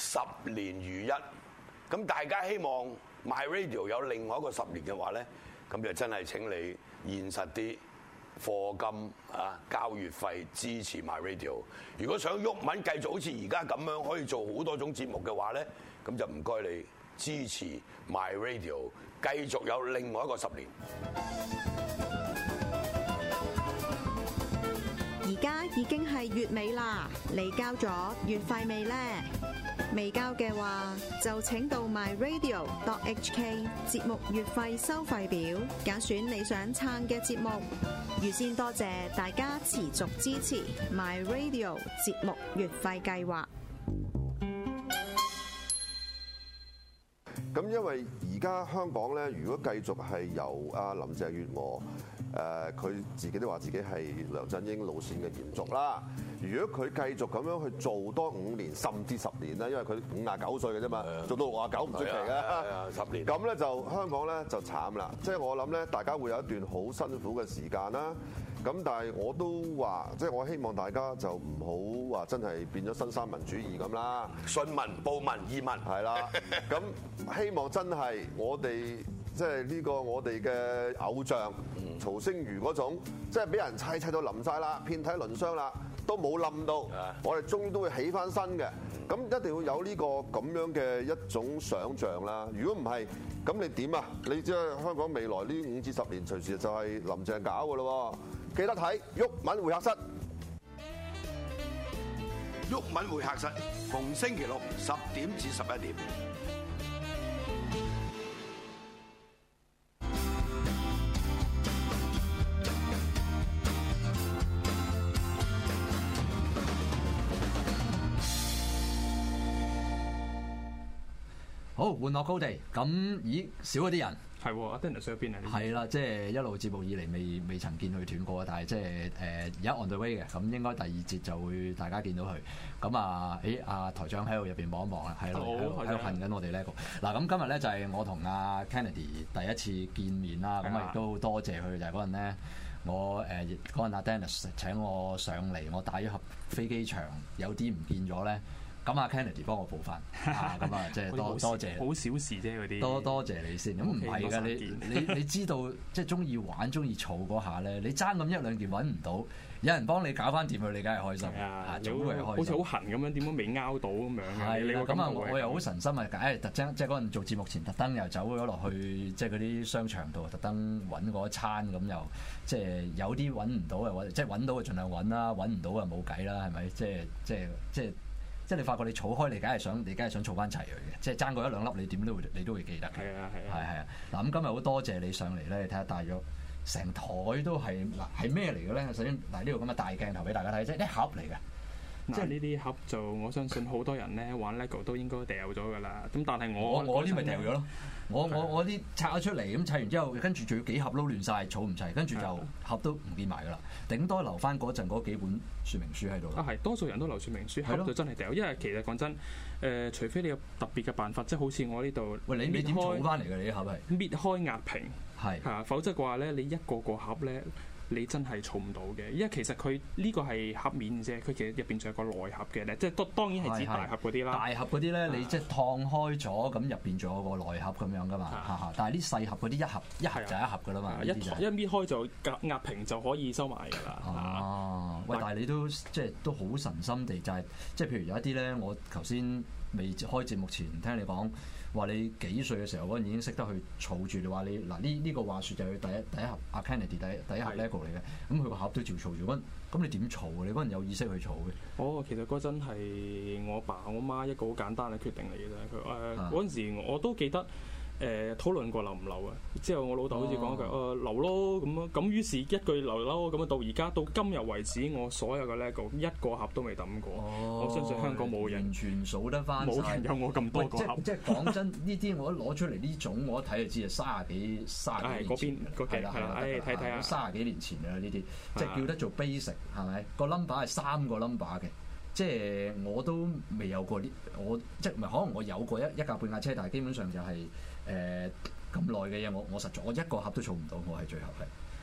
10年如一。咁大家希望 MyRadio 有另外一個10年嘅話咧，咁就真係請你現實啲課金啊，交月費支持 MyRadio。如果想毓民繼續好似而家咁樣可以做好多種節目嘅話咧，咁就唔該你支持 MyRadio， 繼續有另外一個10年。 而家已經係月尾啦，你交咗月費未呢？未交嘅話，就請到 myradio.hk 節目月費收費表，揀選你想撐嘅節目。預先多謝大家持續支持 MyRadio 節目月費計劃。 咁因為而家香港咧，如果繼續係由阿林鄭月娥佢自己都話自己係梁振英路線嘅延續啦。如果佢繼續咁樣去做多5年甚至10年咧，因為佢59歲嘅啫嘛，做到69唔出奇嘅 ，10年。咁咧就香港咧就慘啦。即係我諗咧，大家會有一段好辛苦嘅時間啦。咁但係我都話，即係我希望大家就唔好話真係變咗新三民主義咁啦， 信民、報民、義民係啦。咁希望真係我哋即係呢個我哋嘅偶像曹星如嗰種，即係俾人砌到冧晒啦，遍體鱗傷啦，都冇冧到，我哋終於都會起翻身嘅。咁一定要有呢個咁樣嘅一種想像啦。如果唔係，咁你點啊？你知香港未來呢5至10年隨時就係林鄭搞㗎咯。記得睇毓民會客室， 毓民會客室逢星期六10點至11點。 好，玩樂高地咁，咦少咗啲人係阿 Dennis 去咗邊啊？ 係啦，即係一路節目以嚟未曾見佢斷過，但係即係而家 on the way 嘅，咁應該第2節就會大家見到佢。咁啊，阿台長喺度入邊望一望啦，係咯，喺度恨緊我哋呢個。嗱，咁今日咧就係我同阿 Kennedy 第一次見面啦，咁啊亦都多謝佢，就係嗰陣咧，我嗰陣阿 Dennis 請我上嚟，我帶咗盒飛機場有啲唔見咗咧。咁阿 Kennedy 幫我補翻，咁啊即係多謝， 好小事啫嗰啲。 多謝你先，咁唔係㗎，你知道即係中意玩、中意儲嗰下咧，你爭咁1-2件揾唔到，有人幫你搞翻掂佢，你梗係開心。總會開心。好似好痕咁樣，點解未拗到咁樣嘅？ 係咁啊，我又好神心啊！特登即係嗰陣做節目前，特登又走咗落去即係嗰啲商場度，特登揾嗰一餐咁，又即係有啲揾唔到啊，即係揾到就盡量揾啦，揾唔到啊冇計啦，係咪？即係你發覺你儲開，你梗係想儲翻齊佢嘅，即係爭過1-2粒，你都會記得嘅。係啊。嗱，咁今日好多謝你上嚟咧，你睇下帶咗成台都係係咩嚟嘅咧？首先嗱，呢度咁嘅大鏡頭俾大家睇，即係一盒嚟嘅。 即係呢啲盒就我相信好多人咧玩 LEGO 都應該掉咗㗎啦。咁但係我啲咪掉咗咯。我啲拆咗出嚟，咁砌完之後，跟住仲要幾盒撈亂晒，儲唔齊，跟住就盒都唔見埋㗎啦。頂多留翻嗰陣嗰幾本說明書喺度。 係多數人都留說明書，盒就真係掉。因為其實講真，除非你有特別嘅辦法，即係好似我呢度， 喂，你點儲翻嚟㗎？你啲盒係搣開壓平係， 否則嘅話咧，你一個盒咧。你真係儲唔到嘅，因為其實佢呢個係盒面啫，佢其實入邊仲有個內盒嘅咧，即係當然係指大盒嗰啲啦。大盒嗰啲咧，你即係燙開咗，咁入邊仲有個內盒咁樣噶嘛。但係啲細盒嗰啲一盒就一盒噶啦嘛。一搣開就壓平就可以收埋㗎啦。 喂，但係你都即係都好神心地，就係即係譬如有一啲咧，我頭先未開節目前聽你講話，你幾歲嘅時候嗰陣已經識得去儲住。你話你嗱呢個話説就係第一盒阿 Kennedy 第一盒 LEGO 嚟嘅，咁佢個盒都照儲住。咁你點儲啊？你嗰陣有意識去儲嘅？ 其實嗰陣係我爸我媽一個好簡單嘅決定嚟嘅啫。佢嗰陣時我都記得。討論過留唔留啊？之後我老豆好似講句留咯咁咯，咁於是一句留咯，咁啊到而家到今日為止，我所有嘅 LEGO 一個盒都未抌過。我相信香港冇人完全數得翻， 冇人有我咁多個盒。 即係講真，呢啲我一攞出嚟呢種，我一睇就知係30幾年前。係啦， 睇睇 30幾年前啦呢啲，即係叫得做 basic 係咪？個 number 係3個 number 嘅。即係我都未有過我即係唔係可能我有過一架半架車，但係基本上就係咁耐嘅嘢，我實在我一個盒都儲唔到，我係最後係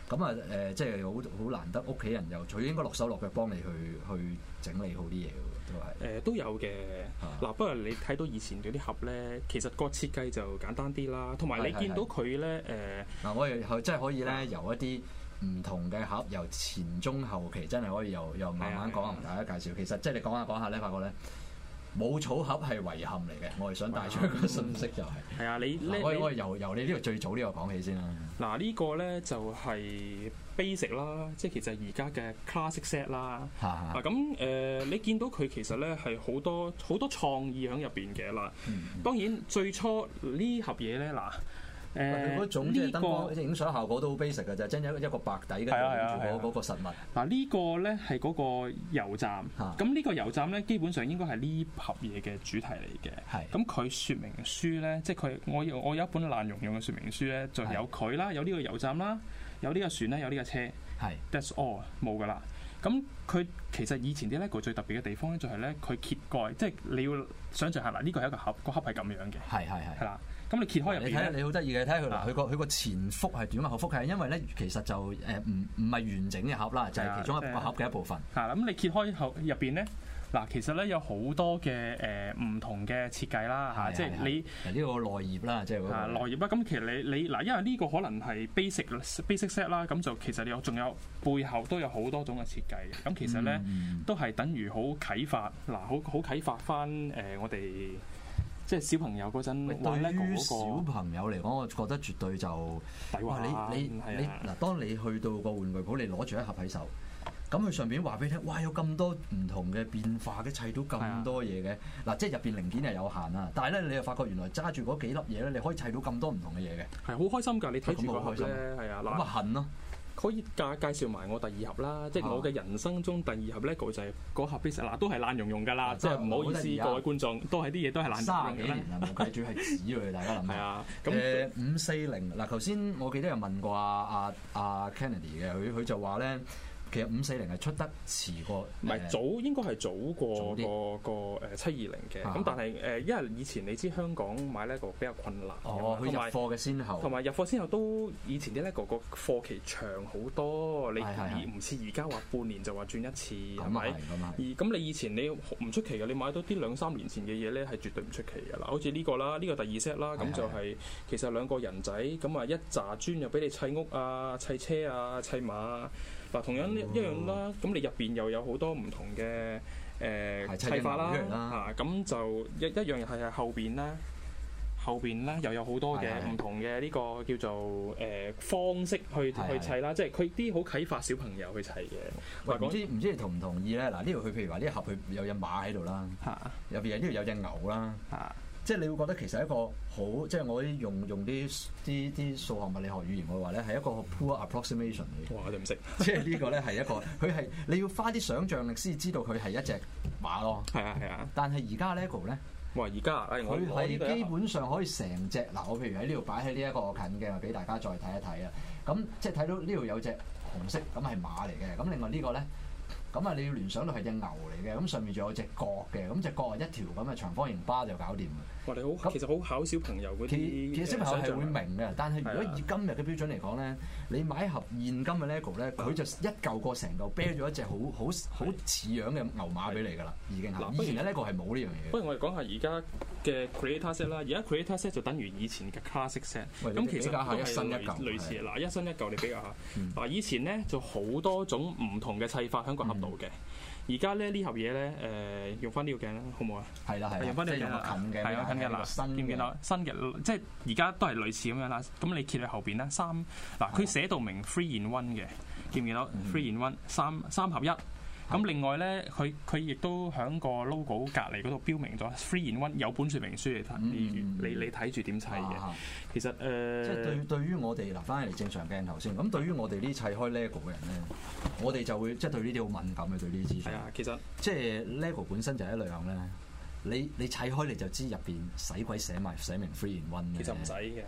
咁啊即係好難得屋企人又佢應該落手落腳幫你去整理好啲嘢喎，都係都有嘅。嗱，不過你睇到以前嗰啲盒咧，其實個設計就簡單啲啦，同埋你見到佢咧嗱，我哋真係可以咧由一啲唔同嘅盒，由前中後期真係可以又慢慢講同大家介紹。其實即係你講下咧，發覺咧冇草盒係遺憾嚟嘅。我哋想帶出一個信息就係係啊，你我由你呢個最早呢個講起先啦。 嗱，呢個咧就係 basic 啦，即係其實而家嘅 classic set 啦。嗱咁你見到佢其實咧係好多創意喺入邊嘅嗱。當然最初呢盒嘢咧嗱。 佢嗰種即係燈光影相效果都好 basic 嘅啫，即係一個白底跟住嗰個實物。 嗱呢個咧係嗰個油站，咁呢個油站咧基本上應該係呢盒嘢嘅主題嚟嘅。係咁佢説明書咧，即係佢我有一本爛溶溶嘅説明書咧，就有佢啦，有呢個油站啦，有呢個船啦，有呢個車。係 That's all 冇㗎啦。咁佢其實以前啲 LEGO 最特別嘅地方咧，就係咧佢揭蓋，即係你要想象下嗱，呢個係一個盒，個盒係咁樣嘅。係啦。咁你揭開入邊咧， 你好得意嘅，睇下佢嗱，佢個前幅係點啊，後幅係因為咧其實就唔係完整嘅盒啦，就係其中一個盒嘅一部分。係啦， 咁你揭開後入邊咧，嗱其實咧有好多嘅唔同嘅設計啦嚇，即係你呢個內頁啦，即係嗰內頁啦。咁其實你嗱，因為呢個可能係 basic set 啦，咁就其實你仲有背後都有好多種嘅設計嘅。咁其實咧都係等於好啟發嗱，好啟發翻我哋。即係小朋友嗰陣， 對於小朋友嚟講，我覺得絕對就哇！你嗱，當你去到個玩具鋪，你攞住一盒喺手，咁佢上邊話俾你聽，哇！有咁多唔同嘅變化嘅，砌到咁多嘢嘅嗱，即係入邊零件係有限啦，但係咧你又發覺原來揸住嗰幾粒嘢咧，你可以砌到咁多唔同嘅嘢嘅， 係好開心㗎！你睇住個盒咧，係啊， 咁啊恨咯。 可以介紹埋我第二盒啦，即係我嘅人生中第二盒 LEGO 就係嗰盒 basic 嗱，都係爛溶溶㗎啦，即係唔好意思各位觀眾，都係啲嘢都係爛溶溶嘅。30幾年啦，冇計，主要係紙喎，大家諗下。係啊，咁540嗱，頭先我記得有問過阿 Kennedy 嘅，佢就話咧。其實540係出得遲過，唔係早，應該係早過個720嘅。咁但係因為以前你知香港買 LEGO 比較困難， 佢入貨嘅先後， 同埋入貨先後都以前啲 LEGO 個貨期長好多，你唔似而家話半年就話轉一次，係咪？咁你以前你唔出奇嘅，你買到啲2-3年前嘅嘢咧係絕對唔出奇嘅啦。好似呢個啦，呢個第二 set 啦，咁就係其實兩個人仔咁啊，一紮磚又俾你砌屋啊、砌車啊、砌馬。嗱，同樣一樣啦，咁你入邊又有好多唔同嘅砌法啦，嚇咁就一樣係後邊咧又有好多嘅唔同嘅呢個叫做方式去砌啦，即係佢啲好啟發小朋友去砌嘅。 唔知你同唔同意咧？嗱，呢度佢譬如話呢一盒佢有隻馬喺度啦，入邊呢度有隻牛啦。即係你會覺得其實一個好，即係我用啲數學物理學語言嘅話咧，係一個 poor approximation 嚟嘅。 哇！我哋唔識。 即係呢個咧係一個，佢係你要花啲想像力先知道佢係一隻馬咯。係啊。但係而家 LEGO 咧， 哇！而家佢係基本上可以成隻嗱，我譬如喺呢度擺喺呢一個近嘅，俾大家再睇一睇啊。咁即係睇到呢度有隻紅色，咁係馬嚟嘅。咁另外呢個咧。咁啊，你要聯想到係隻牛嚟嘅，咁上面仲有隻角嘅，咁隻角係一條咁嘅長方形巴就搞掂嘅。 哇！你好，其實好考小朋友嗰啲。其實小朋友係會明嘅， 但係如果以今日嘅標準嚟講咧，你買一盒現今嘅 LEGO 咧，佢就一嚿過成嚿啤咗一隻好似樣嘅牛馬俾你㗎啦，已經係。以前嘅 LEGO係冇呢樣嘢。 不如我哋講下而家嘅 Creator Set 啦，而家 Creator Set 就等於以前嘅 Classic Set。咁其實都係類似嗱，一新一舊你比較下。嗱，以前咧就好多種唔同嘅砌法喺個盒度嘅。而家咧呢盒嘢咧用翻呢個鏡啦，好唔好啊？係啦， 用翻呢個鏡啦，近嘅， 係啊，近嘅嗱，見唔見到新嘅？即係而家都係類似咁樣啦。咁你揭去後邊啦，佢寫到明 3 in 1嘅，見唔見到 3 in 1三合一？咁另外咧，佢亦都喺個 logo 隔離嗰度標明咗 3 in 1，有本說明書嚟睇，你睇住點砌嘅。其實即係對於我哋嗱，翻嚟正常鏡頭先。咁對於我哋呢砌開 LEGO 嘅人咧，我哋就會即係對呢啲好敏感嘅，對呢啲資訊。係啊，其實即係 LEGO 本身就係一樣咧。你砌開你就知入邊使鬼寫明 3 in 1嘅。 其實唔使嘅。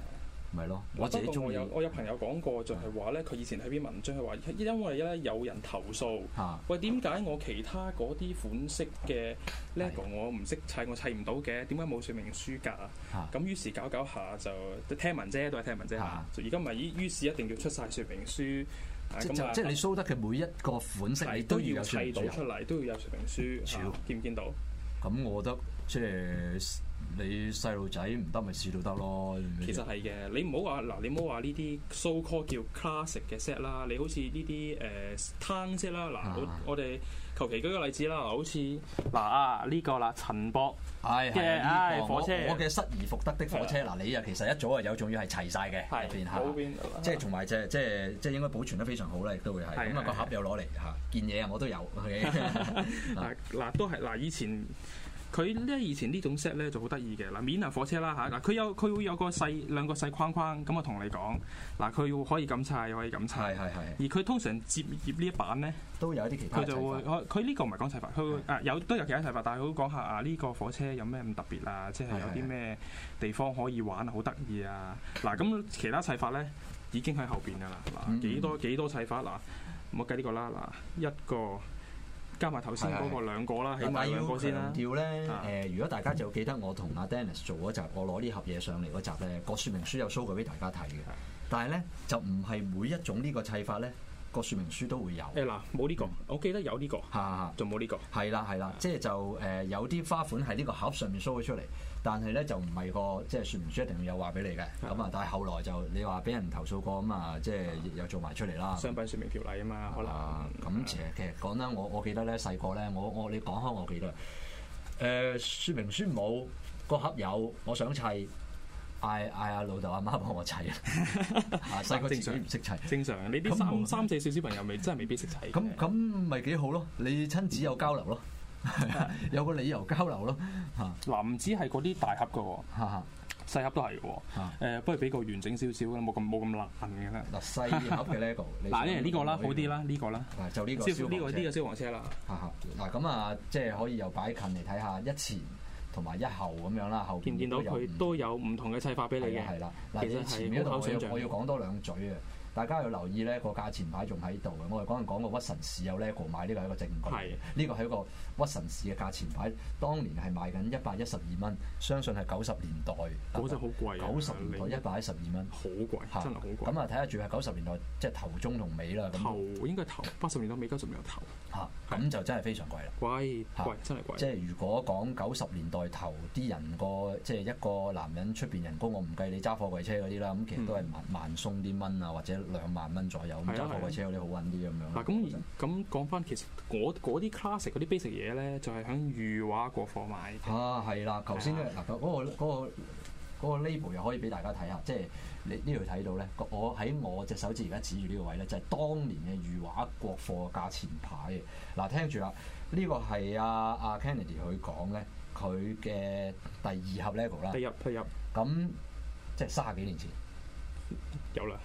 咪咯，我自己中意。 我有朋友講過，就係話咧，佢以前睇篇文章，佢話因為咧有人投訴，喂點解我其他嗰啲款式嘅 LEGO 我唔識砌，我砌唔到嘅，點解冇說明書㗎？咁於是搞下就聽聞啫，都係聽聞啫。而家咪於是一定要出晒說明書。 即係你 show 得嘅每一個款式，你都要有說明書。 砌到出嚟都要有說明書。見唔見到？ 咁我覺得即係。你細路仔唔得咪試到得咯。 其實係嘅，你唔好話嗱，你唔好話呢啲 so call 叫 classic 嘅 set 啦。你好似呢啲攤 set 啦，嗱我哋求其舉個例子啦，好似嗱呢個啦，陳博嘅火車， 我嘅失而復得的火車。嗱你啊其實一早啊有，仲要係齊晒嘅入邊嚇，即係同埋即係應該保存得非常好啦，亦都會係咁啊個盒又攞嚟嚇件嘢啊我都有。 嗱都係嗱以前。佢咧以前呢種 set 咧就好得意嘅嗱，面係火車啦嚇，嗱佢會有個兩個細框框咁，我同你講嗱，佢可以咁砌，可以咁砌，而佢通常摺頁呢一版咧都有一啲其他， 佢就會佢呢個唔係講砌法，佢會都有其他砌法，但係佢會講下呢個火車有咩咁特別啊，即係有啲咩地方可以玩好得意啊嗱，咁其他砌法咧已經喺後邊㗎啦嗱，幾多砌法嗱，唔好計呢個啦嗱，一個。加埋頭先嗰個兩個啦，起碼兩個先啦。 強調咧，如果大家就記得我同阿 Dennis 做嗰集，我攞呢盒嘢上嚟嗰集咧，個說明書有 show 過俾大家睇嘅。但係咧就唔係每一種呢個砌法咧，個說明書都會有。 嗱，冇呢個，我記得有呢個，仲冇呢個。係啦，即係就有啲花款喺呢個盒上面 show 咗出嚟。但係咧就唔係個即係說明書一定要有話俾你嘅，咁啊！但係後來就你話俾人投訴過咁啊，即係又做埋出嚟啦。 商品說明條例啊嘛，可能。 咁其實講得我記得咧細個咧，你講開我記得，說明書冇個盒有，我想砌，嗌阿老豆阿媽幫我砌啊！細個自己唔識砌， 正常。你啲三四歲小朋友真係未必識砌。 咁咪幾好咯？你親子有交流咯。有個理由交流咯嚇， 嗱唔止係嗰啲大盒嘅喎，細盒都係嘅喎，不如俾個完整少少嘅，冇咁爛嘅啦。 嗱細盒嘅 LEGO， 嗱呢個啦，好啲啦，呢個啦， 就呢個呢個消防車啦。 嗱咁啊，即係可以又擺近嚟睇下一前同埋一後咁樣啦，後邊見唔見到佢都有唔同嘅砌法俾你嘅？ 係啦，嗱你前面嗰度我要講多兩嘴啊！大家要留意咧，個價錢牌仲喺度嘅。我哋講個屈臣氏有 LEGO 買呢個係一個證據。呢個係一個屈臣氏嘅價錢牌，當年係賣緊112蚊，相信係90年代。 嗰陣好貴 90年代112蚊， 好貴，真係好貴。 咁啊睇下住係90年代，即係頭中同尾啦。 頭應該頭80年代尾，90年代頭。 咁就真係非常貴啦。 貴真係貴。 即係如果講90年代頭啲人即係一個男人出邊人工，我唔計你揸貨櫃車嗰啲啦，咁其實都係萬鬆啲蚊啊，或者2萬蚊左右，咁揸貨櫃車嗰啲好揾啲咁樣。 嗱咁講翻，其實嗰啲 classic 嗰啲 basic 嘢咧，就係喺裕華國貨買。 係啦，頭先嗱嗰個 label 又可以俾大家睇下，即係你呢度睇到咧，我喺我隻手指而家指住呢個位咧，就係當年嘅裕華國貨嘅價錢牌。嗱，聽住啦，呢個係阿 Kennedy 佢講咧，佢嘅第2盒 LEGO 啦。 第入。 咁即係30幾年前有啦。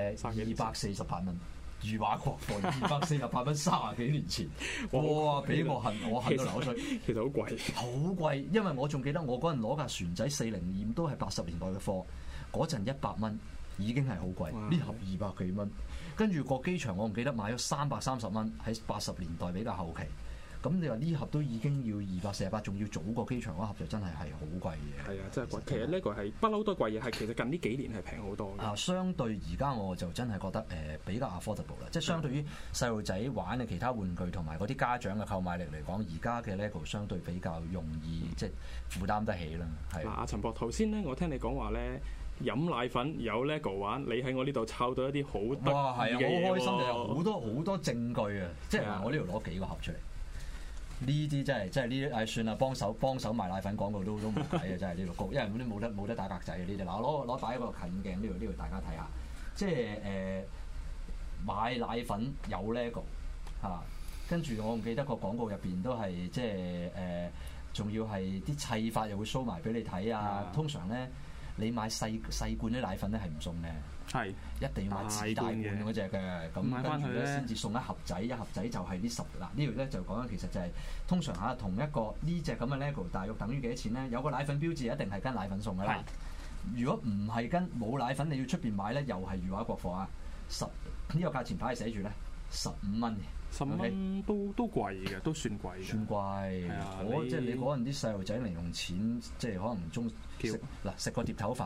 248蚊，裕華國貨248蚊，30幾年前，哇！俾我恨到流水。 其實好貴， 好貴，因為我仲記得我嗰陣攞架船仔402都係80年代嘅貨，嗰陣100蚊已經係好貴，呢盒200幾蚊，跟住過機場我唔記得買咗330蚊，喺80年代比較後期。咁你話呢盒都已經要248，仲要早過機場嗰盒就真係好貴嘅。 係啊，真係貴。其實呢個係不嬲都貴嘢，係其實近呢幾年係平好多。 相對而家我就真係覺得比較 affordable 啦，即係相對於細路仔玩嘅其他玩具同埋嗰啲家長嘅購買力嚟講，而家嘅 LEGO 相對比較容易即係負擔得起啦。係。阿陳博頭先咧，我聽你講話咧，飲奶粉有 LEGO 玩，你喺我呢度抄到一啲好得意嘅嘢。 好開心，就有好多證據啊！即係我呢度攞幾個盒出嚟。呢啲真係呢啲算啦，幫手賣奶粉廣告都冇計啊！真係呢度高，因為嗰啲冇得打格仔嘅呢啲。嗱，攞擺一個近鏡呢度大家睇下，即係買奶粉有 LEGO 嚇，跟住我唔記得個廣告入邊都係即係仲要係啲砌法又會 show 埋俾你睇啊！通常咧你買細罐啲奶粉咧係唔送嘅。係一定要買自大罐嗰隻嘅，咁跟住咧先至送一盒仔，一盒仔就係呢10嗱呢度咧就講緊其實就係通常同一個呢隻咁嘅 LEGO，大約等於幾多錢咧？有個奶粉標誌一定係跟奶粉送㗎啦。 如果唔係跟冇奶粉，你要出邊買咧，又係裕華國貨啊呢個價錢牌係寫住咧15蚊嘅 ，10蚊都貴嘅，都算貴嘅。 算貴，即係你嗰陣啲細路仔零用錢，即係可能食個碟頭飯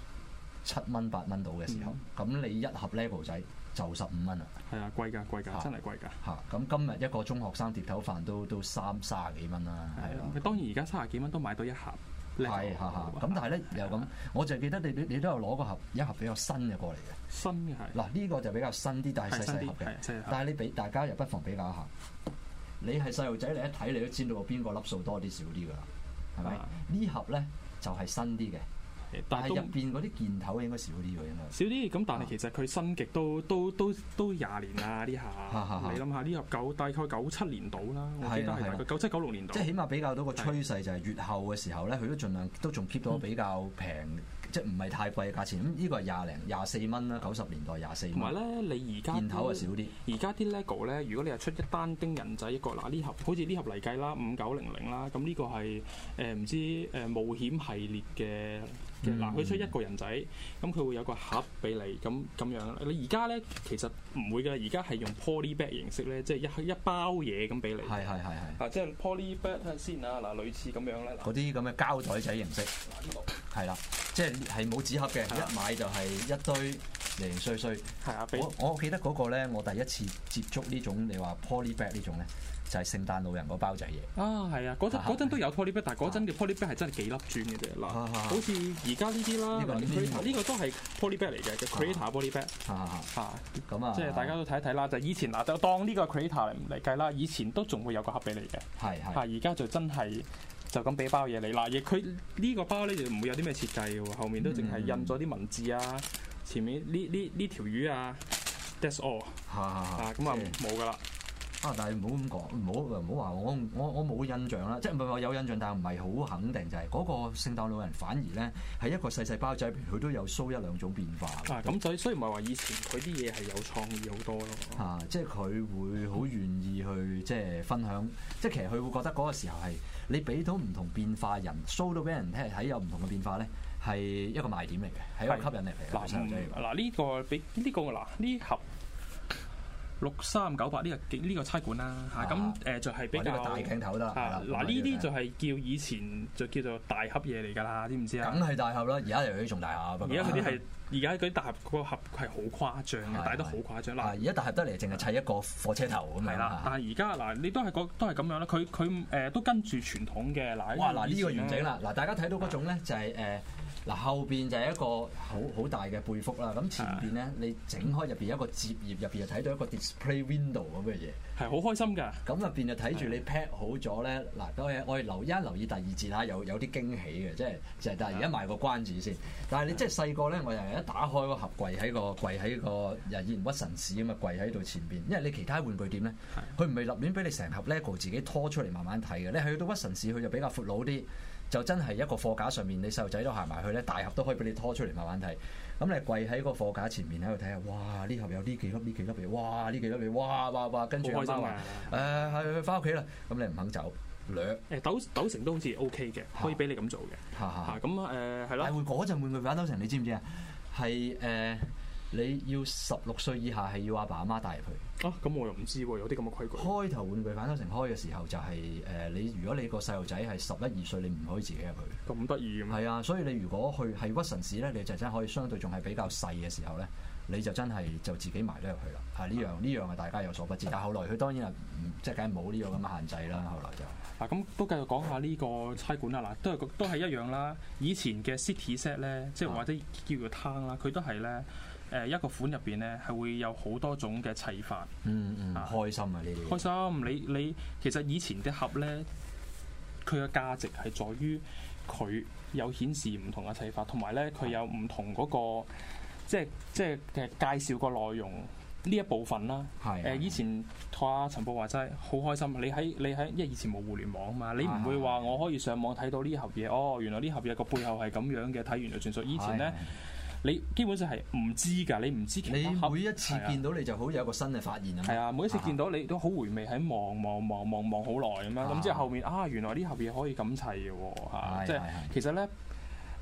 7蚊8蚊到嘅時候，咁你一盒 Lego 仔就15蚊啦。係啊，貴㗎，真係貴㗎。嚇，咁今日一個中學生碟頭飯都30幾蚊啦。係啊， 當然而家30幾蚊都買到一盒。 係咁但係咧又咁，我就記得你都有攞個一盒比較新嘅過嚟嘅。 新嘅係嗱呢個就比較新啲，但係細細盒嘅。但係你俾大家又不妨比較一下。你係細路仔，你一睇你都知道邊個粒數多啲少啲㗎啦，係咪？呢盒咧就係新啲嘅。但係入邊嗰啲件頭應該少啲喎，應該少啲。咁但係其實佢新極都20年啦，呢下。你諗下呢盒大概97年到啦，我記得係大概97、96年到。 即係起碼比較到個趨勢就係越後嘅時候咧，佢都盡量都仲 keep 到比較平，即係唔係太貴嘅價錢。咁呢個係24蚊啦，90年代24蚊。 同埋咧，你而家件頭係少啲。 而家啲 LEGO 咧，如果你係出一單丁人仔一個，嗱呢盒好似呢盒嚟計啦，5900啦，咁呢個係唔知冒險系列嘅。嗱，佢出一個人仔，咁佢會有個盒俾你，咁樣。你而家咧其實唔會㗎，而家係用 poly bag 形式咧，即係一包嘢咁俾你。係。即係 poly bag 睇下先啊，嗱，類似咁樣咧。 嗰啲咁嘅膠袋仔形式。嗱呢度。係啦，即係冇紙盒嘅，一買就係一堆零零碎碎。係啊，我記得嗰個咧，我第一次接觸呢種你話 poly bag 呢種咧。就係聖誕老人嗰包仔嘢啊，係啊，嗰陣都有 poly bag，但係嗰陣嘅 poly bag 係真係幾粒磚嘅啫。嗱，好似而家呢啲啦，呢個都係 poly bag 嚟嘅，Creator poly bag。咁啊，即係大家都睇一睇啦。就以前嗱，就當呢個 Creator 嚟計啦，以前都仲會有個盒俾你嘅。而家就真係就咁俾包嘢你嗱，亦佢呢個包咧就唔會有啲咩設計嘅喎，後面都淨係印咗啲文字啊，前面呢條魚啊 ，that's all。咁啊冇㗎啦。 但係唔好咁講，唔好話我冇印象啦，即係唔係話有印象，但係唔係好肯定，就係嗰個聖誕老人反而咧係一個細包仔，佢都有 show 1、2種變化。 咁所以唔係話以前佢啲嘢係有創意好多咯。 即係佢會好願意去即係分享，即係其實佢會覺得嗰個時候係你俾到唔同變化人 show 到俾人睇有唔同嘅變化咧，係一個賣點嚟嘅，係一個吸引力嚟嘅。 嗱呢個俾呢個嗱呢盒。6398呢個差館啦嚇，咁就係比較大鏡頭啦。 嗱呢啲就係叫以前就叫做大盒嘢嚟㗎啦，知唔知啊？ 梗係大盒啦，而家又有啲仲大盒。 而家嗰啲係而家嗰啲大盒嗰個盒係好誇張嘅，大得好誇張。嗱而家大盒得嚟淨係砌一個火車頭咁樣。係啦， 但係而家嗱你都係咁樣啦，佢都跟住傳統嘅嗱。 哇！嗱呢個完整啦，嗱大家睇到嗰種咧就係嗱後邊就係一個好大嘅背幅啦，咁前邊咧你整開入邊有一個摺頁，入邊就睇到一個 display window 咁嘅嘢， 係好開心㗎。 咁入邊就睇住你 pack 好咗咧，嗱我哋留意第2節嚇，有啲驚喜嘅，即係但係而家賣個關子先。但係你即係細個咧，我又一打開個盒櫃喺個以前屈臣氏咁嘅櫃喺度前邊，因為你其他玩具店咧，佢唔係立亂俾你成盒 LEGO 自己拖出嚟慢慢睇嘅，你去到屈臣氏佢就比較闊佬啲。就真係一個貨架上面，你細路仔都行埋去咧，大盒都可以俾你拖出嚟慢慢睇。咁你跪喺個貨架前面喺度睇下，哇！呢盒有呢幾粒嚟，哇！呢幾粒嚟，哇！跟住阿媽話係翻屋企啦。咁你唔肯走， 斗城都好似 OK 嘅，可以俾你咁做嘅。咁係咯。但係嗰陣玩具反斗城，你知唔知啊？係你要16歲以下係要阿爸阿媽帶入去。 咁我又唔知喎，有啲咁嘅規矩。 開頭玩具反斗城開嘅時候就係你如果你個細路仔係11、12歲，你唔可以自己入去。 咁得意嘅咩？ 係啊，所以你如果去係屈臣氏咧，你就真係可以相對仲係比較細嘅時候咧，你就真係就自己埋咗入去啦。呢樣係大家有所不知。但係後來佢當然係即係梗係冇呢個咁嘅限制啦。後來就咁都繼續講下呢個差館啦。嗱，都係一樣啦。以前嘅 City Set 咧，即係或者叫做攤啦，佢都係咧。一個款入邊咧係會有好多種嘅砌法， 開心啊！呢啲開心，你其實以前嘅盒咧，佢嘅價值係在於佢有顯示唔同嘅砌法，同埋咧佢有唔同嗰個即係嘅介紹個內容呢一部分啦。以前阿陳博話齋好開心，你喺因為以前冇互聯網啊嘛，你唔會話我可以上網睇到呢盒嘢，原來呢盒嘢個背後係咁樣嘅，睇完就算數。以前咧。你基本上係唔知㗎，你唔知其他盒。 你每一次見到你就好有一個新嘅發現啊！ 係啊，每一次見到你都好回味，喺望好耐咁樣。咁之後後面原來呢盒嘢可以咁砌嘅喎，即係其實咧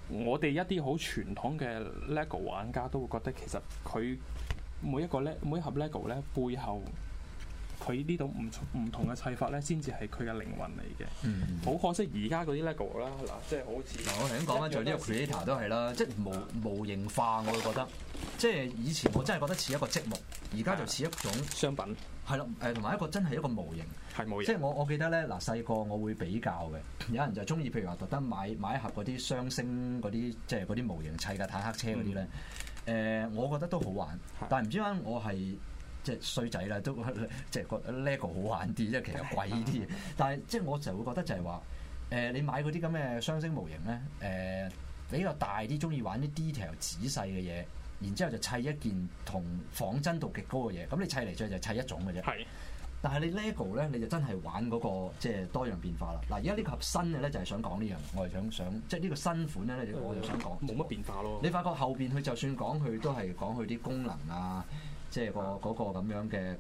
我哋一啲好傳統嘅 LEGO 玩家都會覺得其實佢每一盒 LEGO 咧背後。佢呢度唔同嘅砌法咧，先至係佢嘅靈魂嚟嘅。好可惜而家嗰啲 LEGO 啦，嗱，即係好似我頭先講翻做呢個 creator 都係啦，即係模型化，我會覺得，即係以前我真係覺得似一個積木，而家就似一種商品。 係咯，同埋一個真係一個模型。 係模型。 即係我記得咧，嗱細個我會比較嘅，有人就中意譬如話特登買一盒嗰啲雙星嗰啲，即係嗰啲模型砌嘅坦克車嗰啲咧。我覺得都好玩，但係唔知點解我係。即係衰仔啦，都即係個 LEGO 好玩啲，即係其實貴啲。但係即係我就會覺得就係話，你買嗰啲咁嘅雙星模型咧，比較大啲，中意玩啲 detail 仔細嘅嘢，然之後就砌一件同仿真度極高嘅嘢。咁你砌嚟就砌一種嘅啫。係。但係你 LEGO 咧，你就真係玩嗰個即係多樣變化啦。嗱，而家呢個盒新嘅咧就係想講呢樣，我係想即係呢個新款咧，我就想講冇乜變化咯。 你發覺後邊佢就算講佢都係講佢啲功能啊。即係嗰個咁樣嘅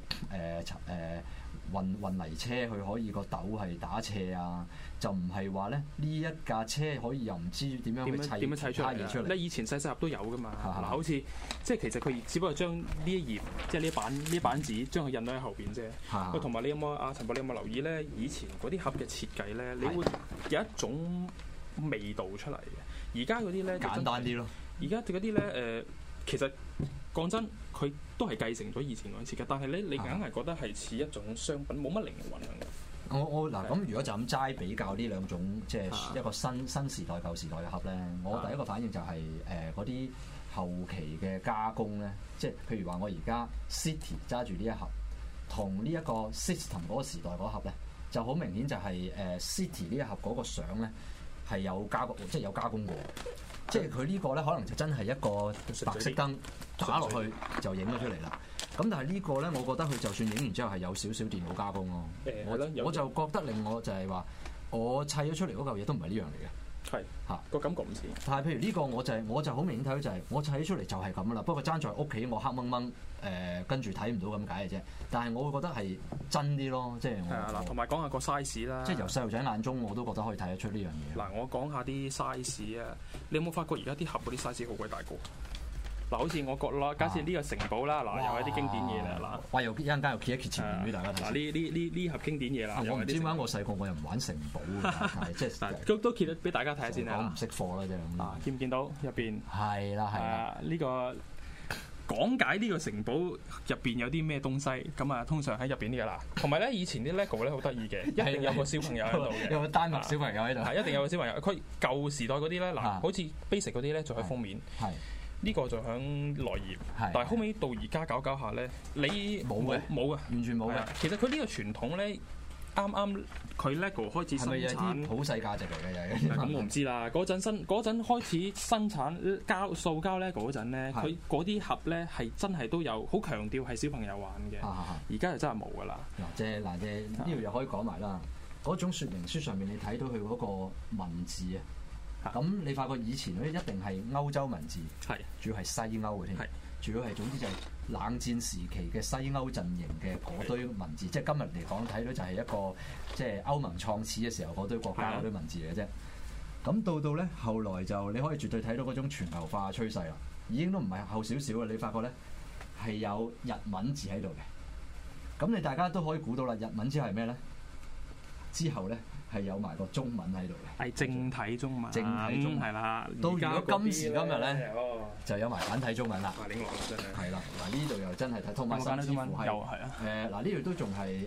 運泥車，佢可以個斗係打斜啊，就唔係話咧呢一架車可以又唔知點樣砌出嚟。 咧以前細細盒都有噶嘛，嗱好似即係其實佢只不過將呢一頁即係呢版紙將佢印咗喺後邊啫。同埋你有冇阿陳博？你有冇留意咧？以前嗰啲盒嘅設計咧，你會有一種味道出嚟嘅。而家嗰啲咧簡單啲咯。 而家嗰啲咧其實講真，佢都係繼承咗以前嗰陣設計，但係咧你硬係覺得係似一種商品，冇乜靈魂嘅。 我嗱咁，如果就咁齋比較呢兩種，即係一個新時代舊時代嘅盒咧，我第一個反應就係嗰啲後期嘅加工咧，即係譬如話我而家 City 揸住呢一盒，同呢一個 System 嗰個時代嗰盒咧，就好明顯就係City 呢一盒嗰個相咧係有加工，即係有加工過。即係佢呢個咧，可能就真係一個白色燈打落去就影咗出嚟啦。咁但係呢個咧，我覺得佢就算影完之後係有少少電腦加工咯。我就覺得令我就係話，我砌咗出嚟嗰嚿嘢都唔係呢樣嚟嘅。 係嚇個感覺唔似。 但係譬如呢個我就好明顯睇到就係我砌咗出嚟就係咁啦。不過爭在屋企我黑掹掹跟住睇唔到咁解嘅啫。但係我會覺得係真啲咯，即係我。係啊嗱， 同埋講下個 size 啦。 即係由細路仔眼中我都覺得可以睇得出呢樣嘢。 嗱，我講下啲 size 啊。你有冇發覺而家啲盒嗰啲 size 好鬼大個？嗱，好似我覺啦，假設呢個城堡啦，嗱，又係啲經典嘢啦，嗱。 哇！又一陣間又揭一揭前面俾大家睇。 嗱，呢盒經典嘢啦。 我唔知點解我細個我又唔玩城堡嘅，即係都揭咗俾大家睇下先啦。 我唔識貨啦，即係。 啊，見唔見到入邊？ 係啦。 呢個講解呢個城堡入邊有啲咩東西，咁啊通常喺入邊呢個啦。同埋咧，以前啲 LEGO 咧好得意嘅，一定有個小朋友喺度嘅。 有個丹麥小朋友喺度。 係一定有個小朋友。佢舊時代嗰啲咧，嗱，好似 basic 嗰啲咧，就喺封面。係。呢個就響內頁，但係後尾到而家搞下咧，你冇嘅， 完全冇嘅。 其實佢呢個傳統咧，啱佢 LEGO 開始生產，係咪有啲普世價值嚟嘅？又咁我唔知啦。嗰陣開始生產塑膠 LEGO 嗰陣咧，佢嗰啲盒咧係真係都有好強調係小朋友玩嘅。而家就真係冇㗎啦。嗱，呢度又可以講埋啦。 嗰種說明書上面你睇到佢嗰個文字啊。咁你發覺以前嗰啲一定係歐洲文字，主要係西歐嘅添，主要係總之就係冷戰時期嘅西歐陣營嘅嗰堆文字，即係今日嚟講睇到就係一個即係歐盟創始嘅時候嗰堆國家嗰堆文字嚟嘅啫。咁到咧後來就你可以絕對睇到嗰種全球化嘅趨勢啦，已經都唔係後少少啦。你發覺咧係有日文字喺度嘅，咁你大家都可以估到啦，日文之後係咩咧？之後咧。係有埋個中文喺度嘅， 係正體中文，係啦。 到如果今時今日咧，就有埋簡體中文啦。係啦，嗱呢度又真係睇，同埋甚至乎係嗱呢度都仲係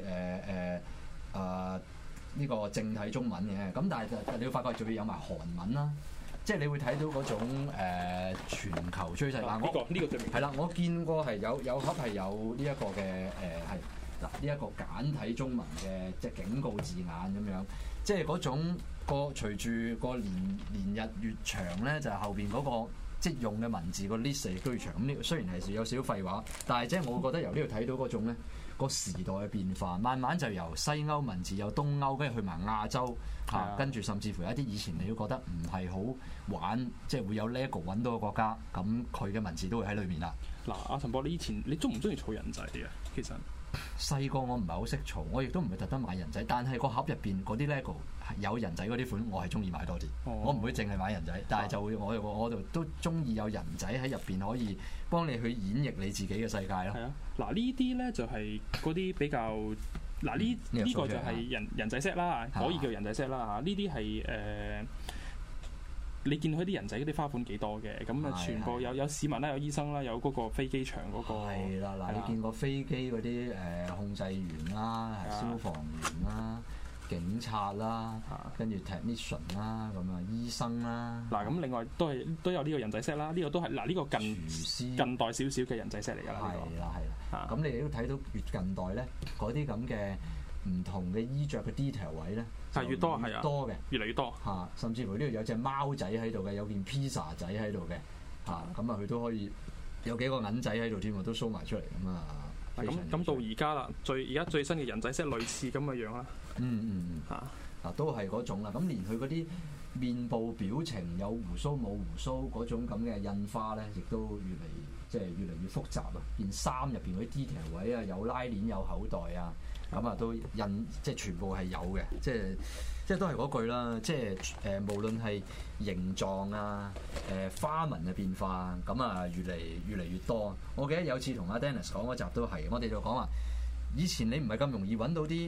呢個正體中文嘅。咁但係你會發覺仲要有埋韓文啦，即係你會睇到嗰種全球趨勢。嗱呢個最明係啦，我見過係有盒係有呢一個嘅係嗱呢一個簡體中文嘅即係警告字眼咁樣。即係嗰種隨住個年日越長咧，就係後邊嗰個即係用嘅文字個 list 亦都越長。咁呢個雖然係有少少廢話，但係即係我覺得由呢度睇到嗰種咧個時代嘅變化，慢慢就由西歐文字有東歐，跟住去埋亞洲嚇，跟住甚至乎有一啲以前你都覺得唔係好玩，即係會有 LEGO 揾到嘅國家，咁佢嘅文字都會喺裏面啦。 嗱，阿陳博，你以前你中唔中意儲人仔嘅？其實細個我唔係好識儲，我亦都唔係特登買人仔，但係個盒入邊嗰啲 LEGO 有人仔嗰啲款，我係中意買多啲。我唔會淨係買人仔，但係就會我就都中意有人仔喺入邊可以幫你去演繹你自己嘅世界咯。 係啊，嗱呢啲咧就係嗰啲比較嗱呢個就係人仔 set 啦，可以叫人仔 set 啦嚇。呢啲係你見佢啲人仔嗰啲花款幾多嘅，咁啊全部有市民啦，有醫生啦，有嗰個飛機場嗰個。係啦， 嗱你見過飛機嗰啲控制員啦、消防員啦、警察啦，跟住 technician 啦，咁啊醫生啦。嗱咁另外都有呢個人仔 set 啦，呢個都係嗱呢個近代少少嘅人仔 set 嚟㗎啦。係啦。咁你都睇到越近代咧，嗰啲咁嘅唔同嘅衣着嘅 detail 位咧。係越多，係啊，多嘅，越嚟越多嚇，甚至乎呢度有隻貓仔喺度嘅，有件 pizza 仔喺度嘅嚇，咁啊佢都可以有幾個銀仔喺度添喎，都 show 埋出嚟咁啊。咁到而家啦，而家最新嘅人仔 set 類似咁嘅樣啦。嗱都係嗰種啦，咁連佢嗰啲面部表情有胡鬚冇胡鬚嗰種咁嘅印花咧，亦都越嚟越複雜啊！件衫入邊嗰啲 detail 位啊，有拉鏈有口袋啊。咁啊，都即係全部係有嘅，即係都係嗰句啦，即係無論係形狀啊、花紋嘅變化，咁啊越嚟越多。我記得有次同阿 Dennis 講嗰集都係，我哋就講話，以前你唔係咁容易揾到啲一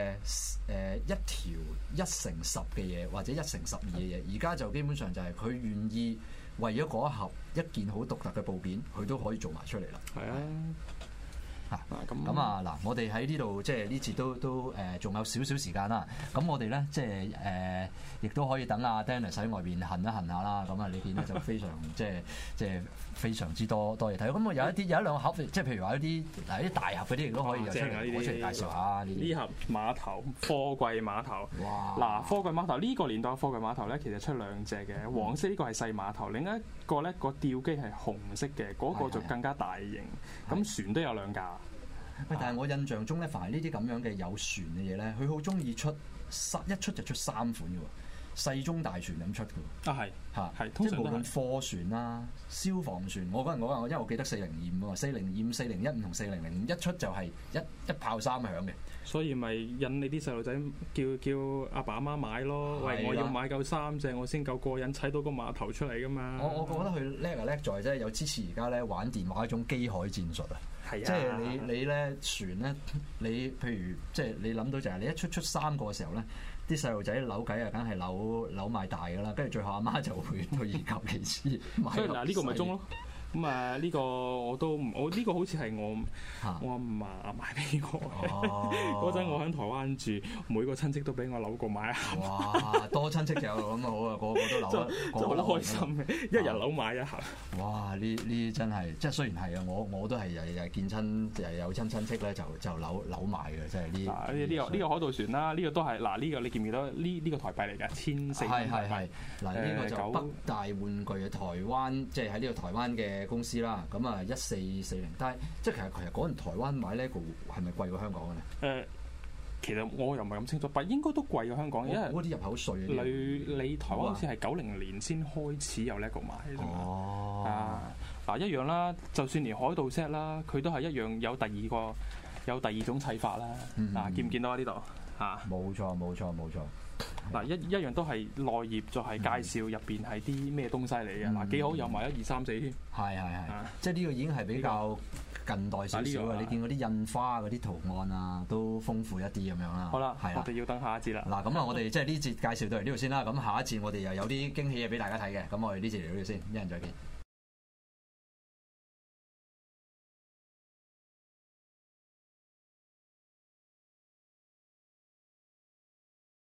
條1×10嘅嘢，或者1×12嘅嘢，而家就基本上就係佢願意為咗嗰一盒一件好獨特嘅部件，佢都可以做埋出嚟啦。係啊。咁啊嗱，我哋喺呢度即係呢節都仲有少少時間啦。咁我哋咧即係亦都可以等阿 Dennis 喺外邊行一行下啦。咁啊，你見咧就非常即係非常之多嘢睇。咁我有一兩個盒，即係譬如話一啲大盒嗰啲，亦都可以攞出嚟介紹下呢盒碼頭貨櫃碼頭。哇！嗱，貨櫃碼頭呢個年代嘅貨櫃碼頭咧，其實出兩隻嘅，黃色呢個係細碼頭，另一個咧個吊機係紅色嘅，嗰個就更加大型。咁船都有兩架。喂，但係我印象中咧，凡係呢啲咁樣嘅有船嘅嘢咧，佢好中意一出就出3款嘅喎，細中大船咁出嘅喎。係，即係無論貨船啦、消防船，我嗰陣因為我記得402喎，405、401同400一出就係一炮三響嘅。所以咪引你啲細路仔叫阿爸阿媽買咯。喂，我要買夠3隻，我先夠過癮，砌到個碼頭出嚟噶嘛。我覺得佢叻在即係有支持而家咧玩電話一種機海戰術啊。即係你咧船咧，你譬如即係你諗到就係你一出3個嘅時候咧，啲細路仔扭計啊，梗係扭買大㗎啦，跟住最後阿媽就會退而求其次買。所以嗱，呢個咪中咯。咁啊，呢個我呢個好似係我阿嫲買俾我。嗰陣我喺台灣住，每個親戚都俾我扭過買一盒。哇！多親戚就咁啊好啊，個個都扭得，就好開心嘅，一人扭買一盒。哇！呢真係即係雖然係啊，我都係日見親有親戚咧就扭買嘅，即係呢個海盜船啦，呢個都係嗱呢個你記唔記得呢個台幣嚟㗎？1400係嗱呢個就北大玩具嘅台灣，即係喺呢個台灣嘅公司啦，咁啊1440，但係即係其實嗰陣台灣買 LEGO 係咪貴過香港嘅咧？其實我又唔係咁清楚，但應該都貴過香港，因為嗰啲入口稅。你台灣好似係90年先開始有 LEGO 買啫嘛。嗱一樣啦，就算連海盜 set 啦，佢都係一樣有第二種砌法啦。嗱見唔見到啊呢度？嚇！冇錯。嗱一樣都係內頁，就係介紹入邊係啲咩東西嚟嘅。嗱幾好，有埋1、2、3、4添。係，即係呢個已經係比較近代少少嘅。你見嗰啲印花嗰啲圖案啊，都豐富一啲咁樣啦。好啦，我哋要等下一節啦。嗱咁啊，我哋即係呢節介紹到嚟呢度先啦。咁下一節我哋又有啲驚喜嘢俾大家睇嘅。咁我哋呢節嚟到呢度先，一陣再見。